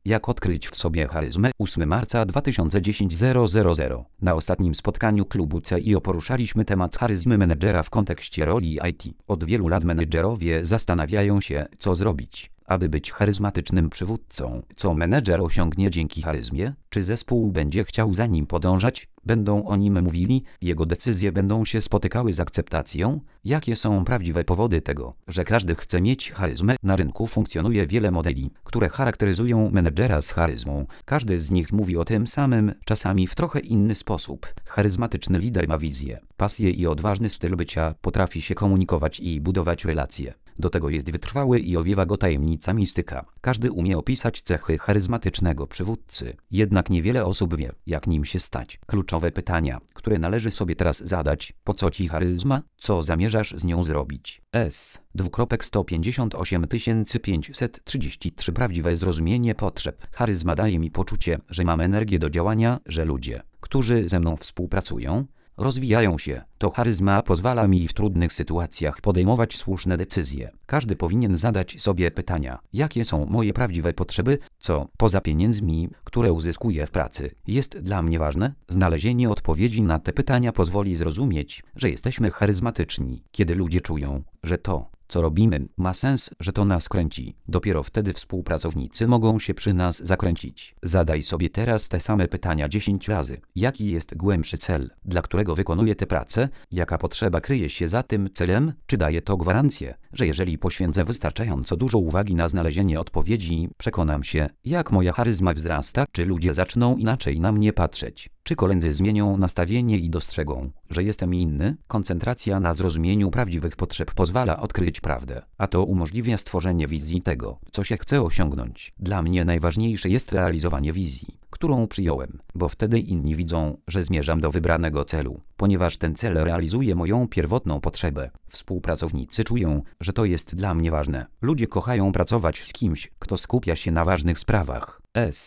Jak odkryć w sobie charyzmę? 8 marca 2010 000. Na ostatnim spotkaniu klubu CIO poruszaliśmy temat charyzmy menedżera w kontekście roli IT. Od wielu lat menedżerowie zastanawiają się, co zrobić, aby być charyzmatycznym przywódcą. Co menedżer osiągnie dzięki charyzmie? Czy zespół będzie chciał za nim podążać? Będą o nim mówili? Jego decyzje będą się spotykały z akceptacją? Jakie są prawdziwe powody tego, że każdy chce mieć charyzmę? Na rynku funkcjonuje wiele modeli, które charakteryzują menedżera z charyzmą. Każdy z nich mówi o tym samym, czasami w trochę inny sposób. Charyzmatyczny lider ma wizję, pasję i odważny styl bycia, potrafi się komunikować i budować relacje. Do tego jest wytrwały i owiewa go tajemnica mistyka. Każdy umie opisać cechy charyzmatycznego przywódcy. Jednak niewiele osób wie, jak nim się stać. Kluczowe pytania, które należy sobie teraz zadać. Po co ci charyzma? Co zamierzasz z nią zrobić? 158 533 Prawdziwe zrozumienie potrzeb. Charyzma daje mi poczucie, że mam energię do działania, że ludzie, którzy ze mną współpracują, rozwijają się. To charyzma pozwala mi w trudnych sytuacjach podejmować słuszne decyzje. Każdy powinien zadać sobie pytania, jakie są moje prawdziwe potrzeby, co poza pieniędzmi, które uzyskuję w pracy, jest dla mnie ważne. Znalezienie odpowiedzi na te pytania pozwoli zrozumieć, że jesteśmy charyzmatyczni. Kiedy ludzie czują, że to, co robimy, ma sens, że to nas kręci, dopiero wtedy współpracownicy mogą się przy nas zakręcić. Zadaj sobie teraz te same pytania 10 razy. Jaki jest głębszy cel, dla którego wykonuję tę pracę? Jaka potrzeba kryje się za tym celem? Czy daje to gwarancję, że jeżeli poświęcę wystarczająco dużo uwagi na znalezienie odpowiedzi, przekonam się, jak moja charyzma wzrasta? Czy ludzie zaczną inaczej na mnie patrzeć? Czy koledzy zmienią nastawienie i dostrzegą, że jestem inny? Koncentracja na zrozumieniu prawdziwych potrzeb pozwala odkryć prawdę, a to umożliwia stworzenie wizji tego, co się chce osiągnąć. Dla mnie najważniejsze jest realizowanie wizji, którą przyjąłem, bo wtedy inni widzą, że zmierzam do wybranego celu, ponieważ ten cel realizuje moją pierwotną potrzebę. Współpracownicy czują, że to jest dla mnie ważne. Ludzie kochają pracować z kimś, kto skupia się na ważnych sprawach.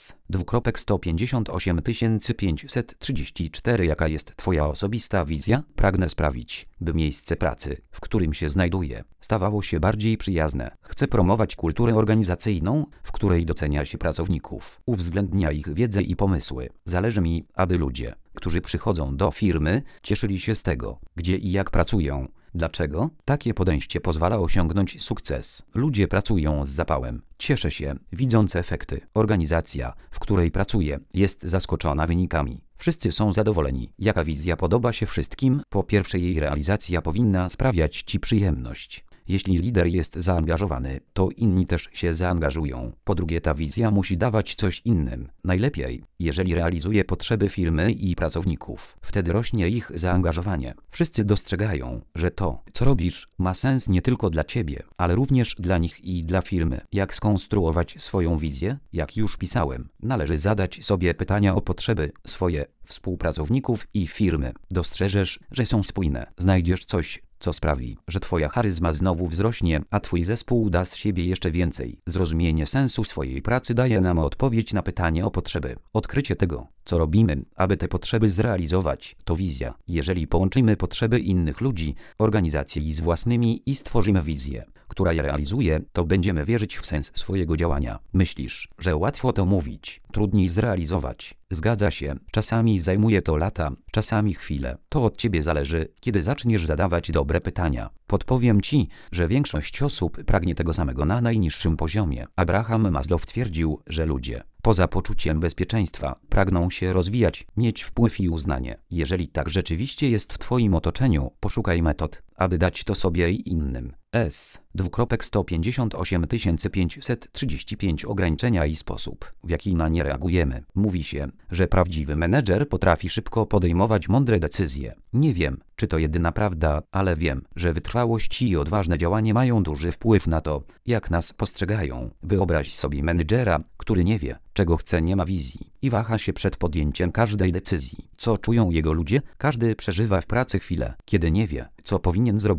158 534 Jaka jest Twoja osobista wizja? Pragnę sprawić, by miejsce pracy, w którym się znajduję, stawało się bardziej przyjazne. Chcę promować kulturę organizacyjną, w której docenia się pracowników, uwzględnia ich wiedzę i pomysły. Zależy mi, aby ludzie, którzy przychodzą do firmy, cieszyli się z tego, gdzie i jak pracują. Dlaczego? Takie podejście pozwala osiągnąć sukces. Ludzie pracują z zapałem. Cieszę się, widząc efekty. Organizacja, w której pracuję, jest zaskoczona wynikami. Wszyscy są zadowoleni. Jaka wizja podoba się wszystkim? Po pierwsze, jej realizacja powinna sprawiać Ci przyjemność. Jeśli lider jest zaangażowany, to inni też się zaangażują. Po drugie, ta wizja musi dawać coś innym. Najlepiej, jeżeli realizuje potrzeby firmy i pracowników. Wtedy rośnie ich zaangażowanie. Wszyscy dostrzegają, że to, co robisz, ma sens nie tylko dla Ciebie, ale również dla nich i dla firmy. Jak skonstruować swoją wizję? Jak już pisałem, należy zadać sobie pytania o potrzeby swoje, współpracowników i firmy. Dostrzeżesz, że są spójne. Znajdziesz coś, co sprawi, że Twoja charyzma znowu wzrośnie, a Twój zespół da z siebie jeszcze więcej. Zrozumienie sensu swojej pracy daje nam odpowiedź na pytanie o potrzeby. Odkrycie tego, co robimy, aby te potrzeby zrealizować, to wizja. Jeżeli połączymy potrzeby innych ludzi, organizacji z własnymi i stworzymy wizję, która je realizuje, to będziemy wierzyć w sens swojego działania. Myślisz, że łatwo to mówić, trudniej zrealizować. Zgadza się, czasami zajmuje to lata, czasami chwilę. To od Ciebie zależy, kiedy zaczniesz zadawać dobre pytania. Podpowiem Ci, że większość osób pragnie tego samego na najniższym poziomie. Abraham Maslow twierdził, że ludzie, poza poczuciem bezpieczeństwa, pragną się rozwijać, mieć wpływ i uznanie. Jeżeli tak rzeczywiście jest w Twoim otoczeniu, poszukaj metod, aby dać to sobie i innym. 158 535 Ograniczenia i sposób, w jaki na nie reagujemy. Mówi się, że prawdziwy menedżer potrafi szybko podejmować mądre decyzje. Nie wiem, czy to jedyna prawda, ale wiem, że wytrwałość i odważne działanie mają duży wpływ na to, jak nas postrzegają. Wyobraź sobie menedżera, który nie wie, czego chce, nie ma wizji i waha się przed podjęciem każdej decyzji. Co czują jego ludzie? Każdy przeżywa w pracy chwilę, kiedy nie wie, co powinien zrobić.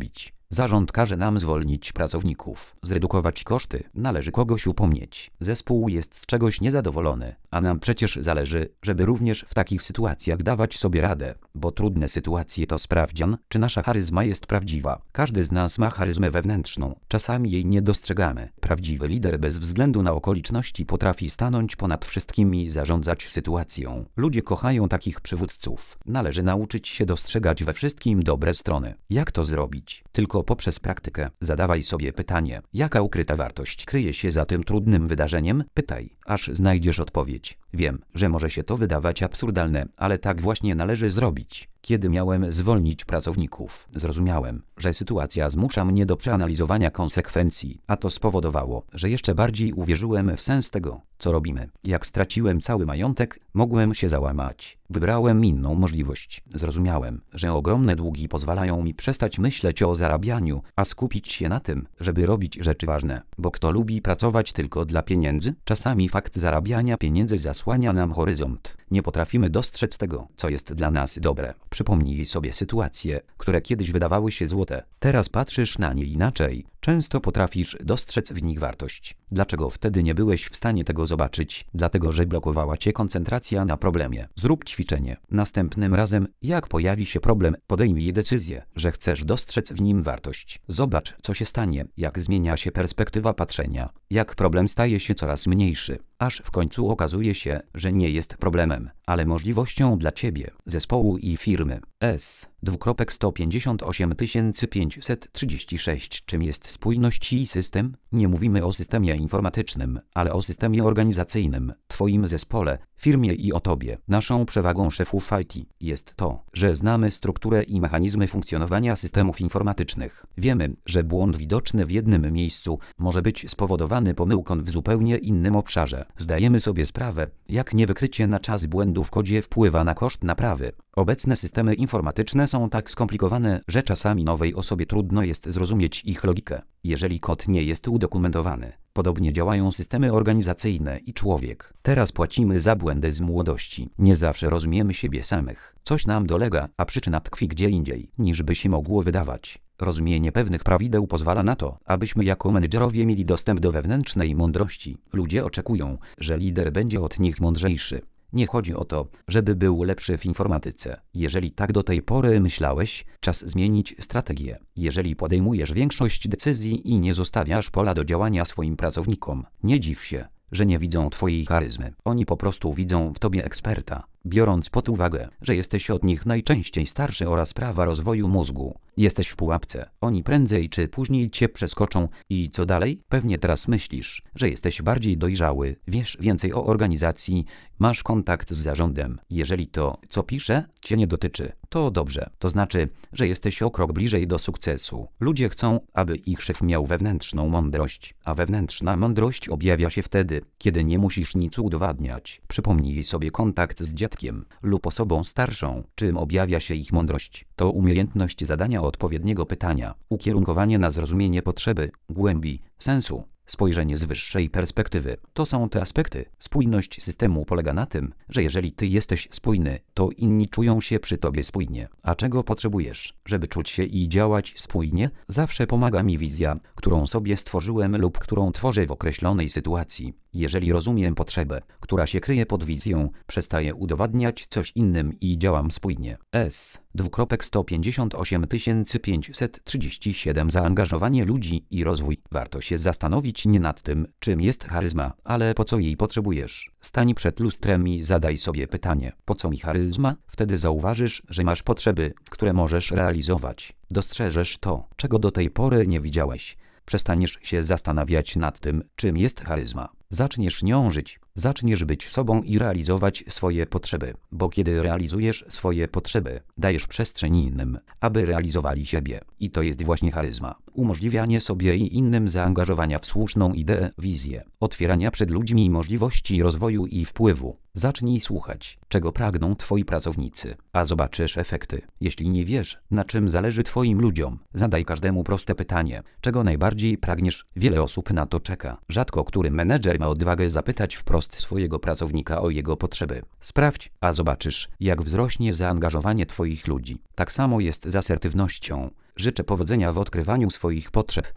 Zarząd każe nam zwolnić pracowników, zredukować koszty, należy kogoś upomnieć. Zespół jest z czegoś niezadowolony, a nam przecież zależy, żeby również w takich sytuacjach dawać sobie radę, bo trudne sytuacje to sprawdzian, czy nasza charyzma jest prawdziwa. Każdy z nas ma charyzmę wewnętrzną, czasami jej nie dostrzegamy. Prawdziwy lider bez względu na okoliczności potrafi stanąć ponad wszystkim i zarządzać sytuacją. Ludzie kochają takich przywódców. Należy nauczyć się dostrzegać we wszystkim dobre strony. Jak to zrobić? Tylko poprzez praktykę. Zadawaj sobie pytanie, jaka ukryta wartość kryje się za tym trudnym wydarzeniem? Pytaj, aż znajdziesz odpowiedź. Wiem, że może się to wydawać absurdalne, ale tak właśnie należy zrobić. Kiedy miałem zwolnić pracowników, zrozumiałem, że sytuacja zmusza mnie do przeanalizowania konsekwencji, a to spowodowało, że jeszcze bardziej uwierzyłem w sens tego, co robimy. Jak straciłem cały majątek, mogłem się załamać. Wybrałem inną możliwość. Zrozumiałem, że ogromne długi pozwalają mi przestać myśleć o zarabianiu, a skupić się na tym, żeby robić rzeczy ważne. Bo kto lubi pracować tylko dla pieniędzy? Czasami fakt zarabiania pieniędzy zasłania nam horyzont. Nie potrafimy dostrzec tego, co jest dla nas dobre. Przypomnij sobie sytuacje, które kiedyś wydawały się złote. Teraz patrzysz na nie inaczej. Często potrafisz dostrzec w nich wartość. Dlaczego wtedy nie byłeś w stanie tego zobaczyć? Dlatego, że blokowała cię koncentracja na problemie. Zrób ćwiczenie. Następnym razem, jak pojawi się problem, podejmij decyzję, że chcesz dostrzec w nim wartość. Zobacz, co się stanie, jak zmienia się perspektywa patrzenia, jak problem staje się coraz mniejszy, aż w końcu okazuje się, że nie jest problemem, ale możliwością dla ciebie, zespołu i firmy. S:158 536. Czym jest spójność i system? Nie mówimy o systemie informatycznym, ale o systemie organizacyjnym, twoim zespole, firmie i o tobie. Naszą przewagą szefów IT jest to, że znamy strukturę i mechanizmy funkcjonowania systemów informatycznych. Wiemy, że błąd widoczny w jednym miejscu może być spowodowany pomyłką w zupełnie innym obszarze. Zdajemy sobie sprawę, jak niewykrycie na czas błędu w kodzie wpływa na koszt naprawy. Obecne systemy informatyczne są tak skomplikowane, że czasami nowej osobie trudno jest zrozumieć ich logikę, jeżeli kod nie jest udokumentowany. Podobnie działają systemy organizacyjne i człowiek. Teraz płacimy za błędy z młodości. Nie zawsze rozumiemy siebie samych. Coś nam dolega, a przyczyna tkwi gdzie indziej, niż by się mogło wydawać. Rozumienie pewnych prawideł pozwala na to, abyśmy jako menedżerowie mieli dostęp do wewnętrznej mądrości. Ludzie oczekują, że lider będzie od nich mądrzejszy. Nie chodzi o to, żeby był lepszy w informatyce. Jeżeli tak do tej pory myślałeś, czas zmienić strategię. Jeżeli podejmujesz większość decyzji i nie zostawiasz pola do działania swoim pracownikom, nie dziw się, że nie widzą twojej charyzmy. Oni po prostu widzą w tobie eksperta, biorąc pod uwagę, że jesteś od nich najczęściej starszy oraz prawa rozwoju mózgu. Jesteś w pułapce. Oni prędzej czy później cię przeskoczą i co dalej? Pewnie teraz myślisz, że jesteś bardziej dojrzały, wiesz więcej o organizacji, masz kontakt z zarządem. Jeżeli to, co piszę, cię nie dotyczy, to dobrze. To znaczy, że jesteś o krok bliżej do sukcesu. Ludzie chcą, aby ich szef miał wewnętrzną mądrość, a wewnętrzna mądrość objawia się wtedy, kiedy nie musisz nic udowadniać. Przypomnij sobie kontakt z dziadkiem lub osobą starszą. Czym objawia się ich mądrość? To umiejętność zadania odpowiedniego pytania, ukierunkowanie na zrozumienie potrzeby, głębi, sensu, spojrzenie z wyższej perspektywy. To są te aspekty. Spójność systemu polega na tym, że jeżeli ty jesteś spójny, to inni czują się przy tobie spójnie. A czego potrzebujesz, żeby czuć się i działać spójnie? Zawsze pomaga mi wizja, którą sobie stworzyłem lub którą tworzę w określonej sytuacji. Jeżeli rozumiem potrzebę, która się kryje pod wizją, przestaję udowadniać coś innym i działam spójnie. S:158 537. Zaangażowanie ludzi i rozwój. Warto się zastanowić nie nad tym, czym jest charyzma, ale po co jej potrzebujesz. Stań przed lustrem i zadaj sobie pytanie, po co mi charyzma? Wtedy zauważysz, że masz potrzeby, które możesz realizować. Dostrzeżesz to, czego do tej pory nie widziałeś. Przestaniesz się zastanawiać nad tym, czym jest charyzma. Zaczniesz nią żyć. Zaczniesz być sobą i realizować swoje potrzeby, bo kiedy realizujesz swoje potrzeby, dajesz przestrzeń innym, aby realizowali siebie. I to jest właśnie charyzma. Umożliwianie sobie i innym zaangażowania w słuszną ideę, wizję, otwierania przed ludźmi możliwości rozwoju i wpływu. Zacznij słuchać, czego pragną twoi pracownicy, a zobaczysz efekty. Jeśli nie wiesz, na czym zależy twoim ludziom, zadaj każdemu proste pytanie, czego najbardziej pragniesz. Wiele osób na to czeka. Rzadko który menedżer ma odwagę zapytać wprost swojego pracownika o jego potrzeby. Sprawdź, a zobaczysz, jak wzrośnie zaangażowanie twoich ludzi. Tak samo jest z asertywnością. Życzę powodzenia w odkrywaniu swoich potrzeb.